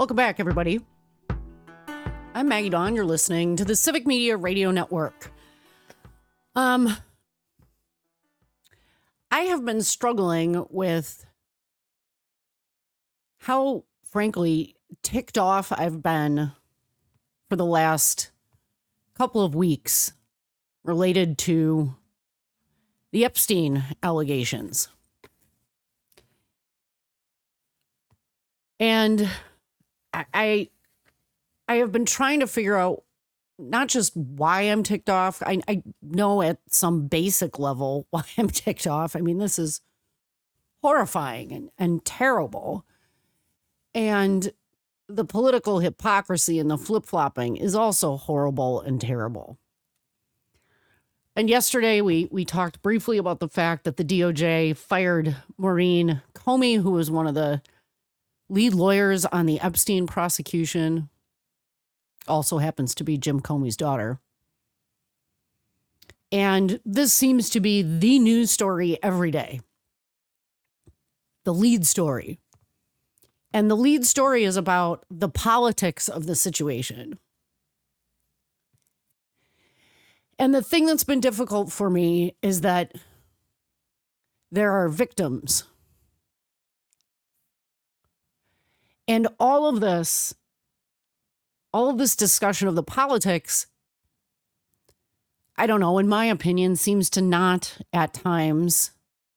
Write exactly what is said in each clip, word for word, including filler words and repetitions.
Welcome back, everybody. I'm Maggie Dawn. You're listening to the Civic Media Radio Network. Um, I have been struggling with how, frankly, ticked off I've been for the last couple of weeks related to the Epstein allegations. And I, I have been trying to figure out not just why I'm ticked off. I, I know at some basic level why I'm ticked off. I mean, this is horrifying and, and terrible. And the political hypocrisy and the flip-flopping is also horrible and terrible. And yesterday we we talked briefly about the fact that the D O J fired Maureen Comey, who was one of the lead lawyers on the Epstein prosecution. Also happens to be Jim Comey's daughter. And this seems to be the news story every day. The lead story. And the lead story is about the politics of the situation. And the thing that's been difficult for me is that there are victims. And all of this, all of this discussion of the politics, I don't know, in my opinion, seems to not at times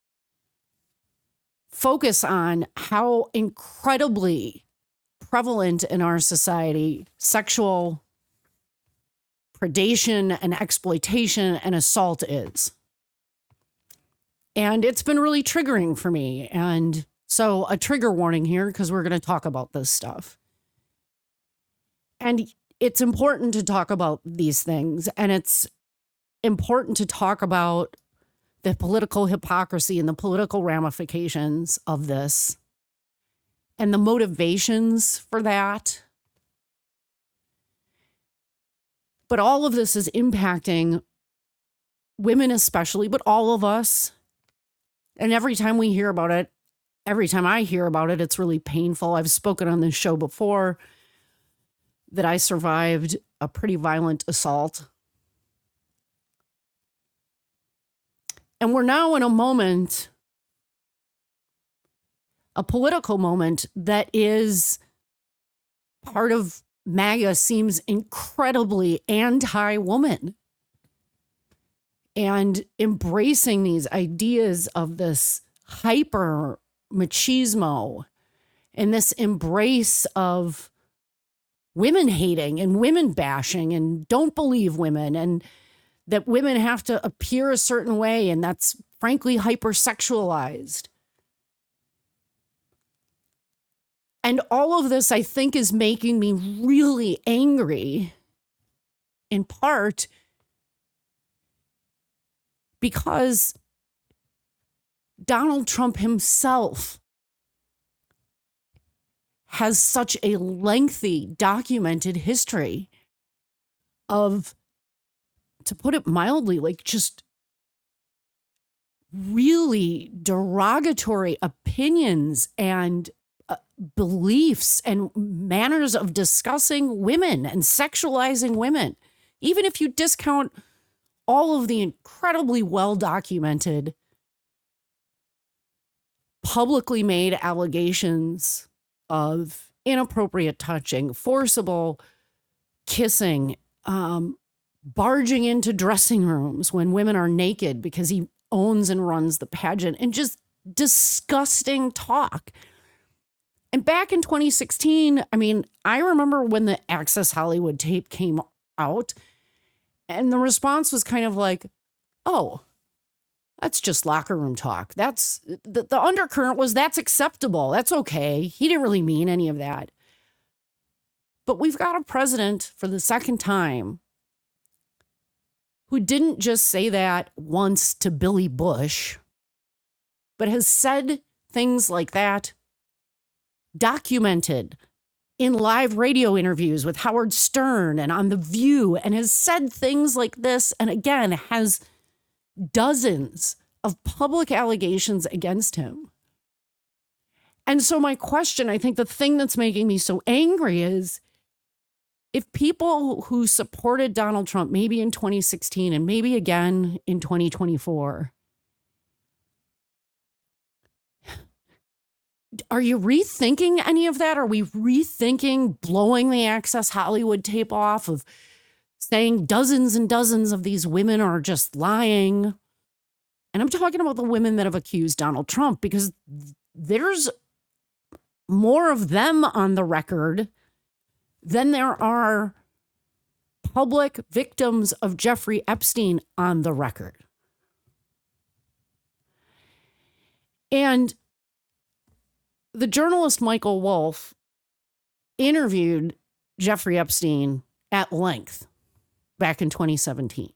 focus on how incredibly prevalent in our society sexual predation and exploitation and assault is. And it's been really triggering for me. And so a trigger warning here, because we're going to talk about this stuff. And it's important to talk about these things. And it's important to talk about the political hypocrisy and the political ramifications of this and the motivations for that. But all of this is impacting women especially, but all of us. And every time we hear about it, every time I hear about it, it's really painful. I've spoken on this show before that I survived a pretty violent assault. And we're now in a moment, a political moment that is part of MAGA seems incredibly anti-woman and embracing these ideas of this hyper machismo and this embrace of women hating and women bashing and don't believe women and that women have to appear a certain way and that's frankly hypersexualized. And all of this, I think, is making me really angry, in part because Donald Trump himself has such a lengthy, documented history of, to put it mildly, like just really derogatory opinions and Uh, beliefs and manners of discussing women and sexualizing women. Even if you discount all of the incredibly well-documented, publicly made allegations of inappropriate touching, forcible kissing, um, barging into dressing rooms when women are naked because he owns and runs the pageant, and just disgusting talk. And back in twenty sixteen, I mean, I remember when the Access Hollywood tape came out and the response was kind of like, oh, that's just locker room talk. That's the, the undercurrent was that's acceptable. That's okay. He didn't really mean any of that. But we've got a president for the second time who didn't just say that once to Billy Bush, but has said things like that, documented in live radio interviews with Howard Stern and on The View, and has said things like this, and again, has dozens of public allegations against him. And so my question, I think the thing that's making me so angry is if people who supported Donald Trump, maybe in twenty sixteen and maybe again in twenty twenty-four, are you rethinking any of that? Are we rethinking blowing the Access Hollywood tape off of saying dozens and dozens of these women are just lying? And I'm talking about the women that have accused Donald Trump, because there's more of them on the record than there are public victims of Jeffrey Epstein on the record. And the journalist Michael Wolff interviewed Jeffrey Epstein at length back in twenty seventeen.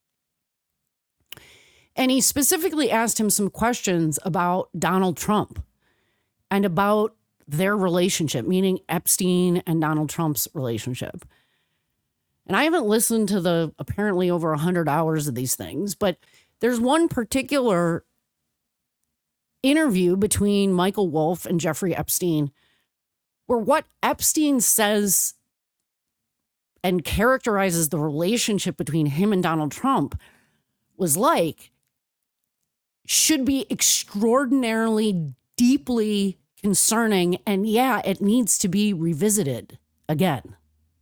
And he specifically asked him some questions about Donald Trump and about their relationship, meaning Epstein and Donald Trump's relationship. And I haven't listened to the apparently over one hundred hours of these things, but there's one particular interview between Michael Wolff and Jeffrey Epstein where what Epstein says and characterizes the relationship between him and Donald Trump was like should be extraordinarily deeply concerning. And yeah, it needs to be revisited again.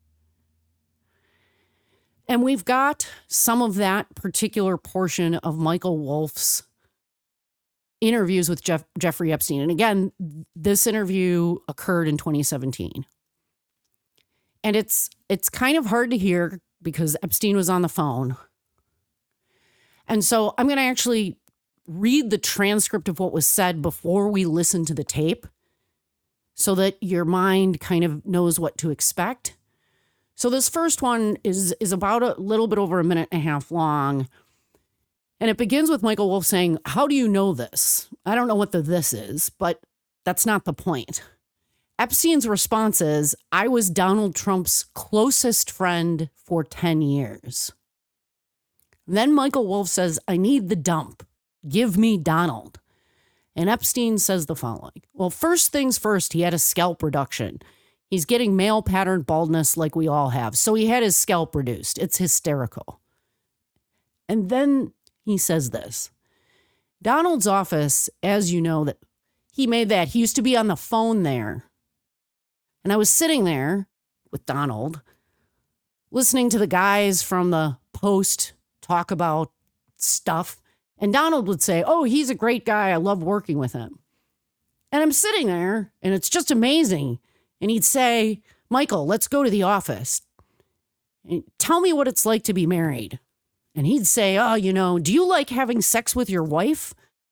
And we've got some of that particular portion of Michael Wolff's interviews with Jeff, Jeffrey Epstein. And again, this interview occurred in twenty seventeen. And it's it's kind of hard to hear because Epstein was on the phone. And so I'm going to actually read the transcript of what was said before we listen to the tape so that your mind kind of knows what to expect. So this first one is, is about a little bit over a minute and a half long. And it begins with Michael Wolff saying, "How do you know this?" I don't know what the this is, but that's not the point. Epstein's response is, "I was Donald Trump's closest friend for ten years. Then Michael Wolff says, "I need the dump. Give me Donald." And Epstein says the following. Well, first things first, he had a scalp reduction. He's getting male pattern baldness like we all have. So he had his scalp reduced. It's hysterical. And then he says this. Donald's office, as you know, that he made that. He used to be on the phone there. And I was sitting there with Donald, listening to the guys from the Post talk about stuff. And Donald would say, "Oh, he's a great guy. I love working with him." And I'm sitting there and it's just amazing. And he'd say, "Michael, let's go to the office. And tell me what it's like to be married." And he'd say, "Oh, you know, do you like having sex with your wife?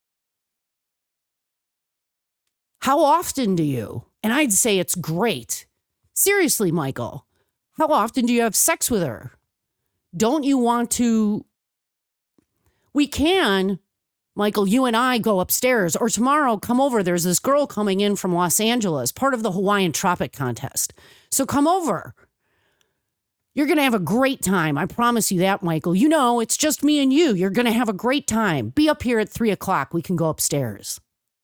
How often do you?" And I'd say, "It's great. Seriously, Michael, how often do you have sex with her? Don't you want to? We can, Michael, you and I go upstairs, or tomorrow come over. There's this girl coming in from Los Angeles, part of the Hawaiian Tropic Contest. So come over. You're going to have a great time. I promise you that, Michael. You know, it's just me and you. You're going to have a great time. Be up here at three o'clock. We can go upstairs."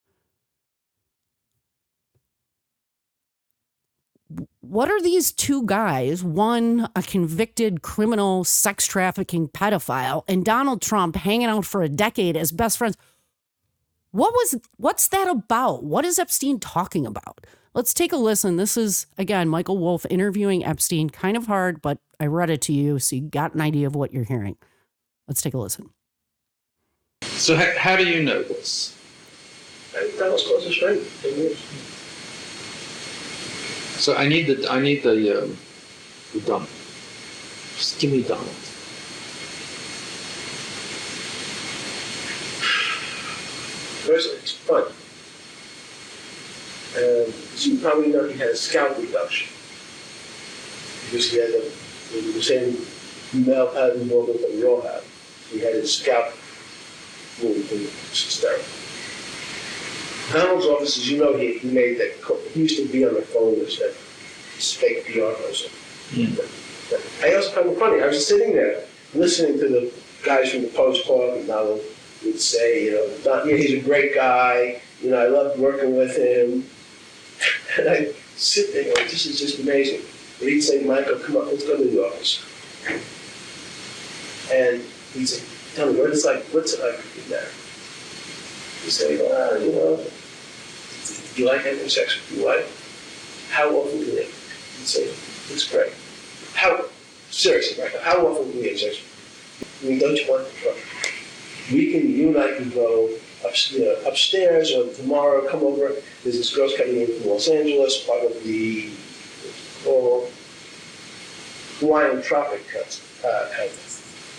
What are these two guys, one a convicted criminal sex trafficking pedophile and Donald Trump hanging out for a decade as best friends? What was, what's that about? What is Epstein talking about? Let's take a listen. This is, again, Michael Wolff interviewing Epstein. Kind of hard, but I read it to you, so you got an idea of what you're hearing. Let's take a listen. So how, how do you know this? Donald's closest friend. So I need the I need the um, the dump. Just give me Donald. First, it's fun. And so you probably know he had a scalp reduction because he had the, the same male pattern baldness that we all have. He had his scalp moved and it's hysterical. Donald's office, as you know, he, he made that. He used to be on the phone as that fake P R person. Mm. But, but I also found it funny. I was sitting there listening to the guys from the Post talk, and Donald would say, you know, Don, yeah, he's a great guy. You know, I loved working with him. And I sit there going, this is just amazing. And he'd say, Michael, come on, let's go to the office. And he'd say, tell me, what it's like, what's it like in there? He'd say, well, you know, do you like having sex with your wife? How often do you? He'd say, it's great. How, seriously, Michael, how often do we have sex? I mean, don't you want the trouble? We can, you and I can go up, you know, upstairs or tomorrow, come over. There's this girl's coming in from Los Angeles, part of the oh, Hawaiian Tropic uh, Conference.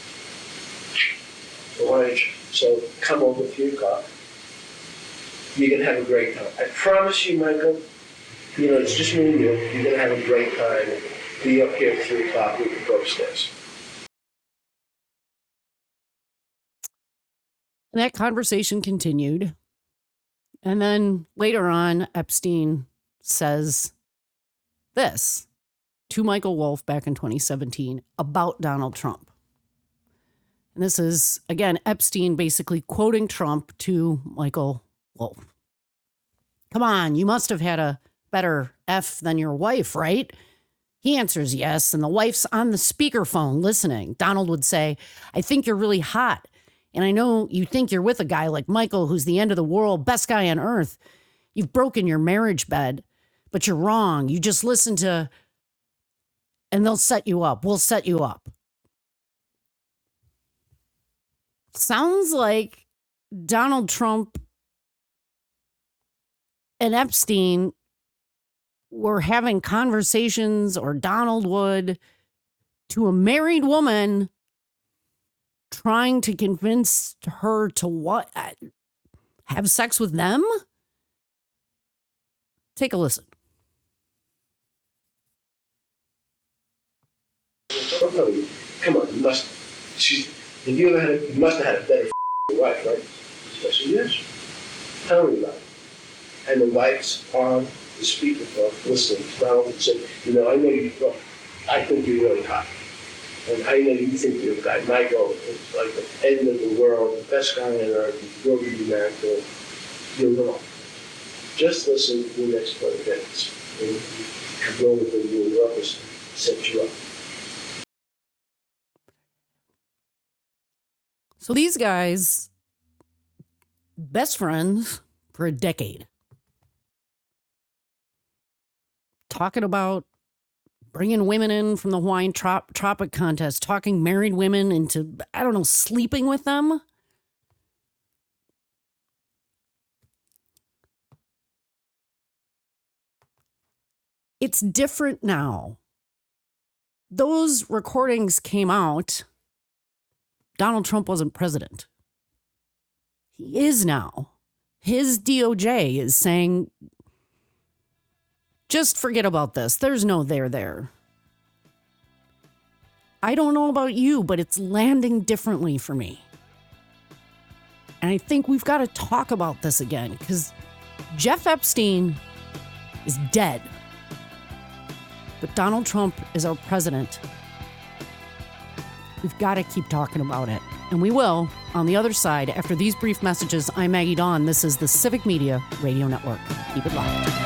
Hawaiian, so come over at three o'clock. You're going to have a great time. I promise you, Michael, you know, it's just me and you. You're going to have a great time. Be up here at three o'clock. We can go upstairs. And that conversation continued. And then later on, Epstein says this to Michael Wolff back in twenty seventeen about Donald Trump. And this is, again, Epstein basically quoting Trump to Michael Wolff. Come on, you must have had a better F than your wife, right? He answers yes, and the wife's on the speakerphone listening. Donald would say, I think you're really hot. And I know you think you're with a guy like Michael, who's the end of the world, best guy on earth. You've broken your marriage bed, but you're wrong. You just listen to, and they'll set you up. We'll set you up. Sounds like Donald Trump and Epstein were having conversations, or Donald would, to a married woman, trying to convince her to what? Have sex with them? Take a listen. Come on, you must. She's. Have you ever had? A, you must have had a better wife, right? I said, yes. Tell me about it. And the wife's on the speakerphone listening to Donald and said, you know, I know you. Well, I think you're really hot. And I know you think you're a guy, Michael, is like the end of the world, the best guy on earth, you will be married to him. You're wrong. Just listen to the next twenty minutes. And you go with them, you will office, set you up. So these guys, best friends for a decade, talking about bringing women in from the Hawaiian trop- Tropic Contest, talking married women into, I don't know, sleeping with them. It's different now. Those recordings came out. Donald Trump wasn't president. He is now. His D O J is saying, just forget about this. There's no there there. I don't know about you, but it's landing differently for me. And I think we've got to talk about this again, because Jeff Epstein is dead. But Donald Trump is our president. We've got to keep talking about it. And we will on the other side after these brief messages. I'm Maggie Dawn. This is the Civic Media Radio Network. Keep it locked.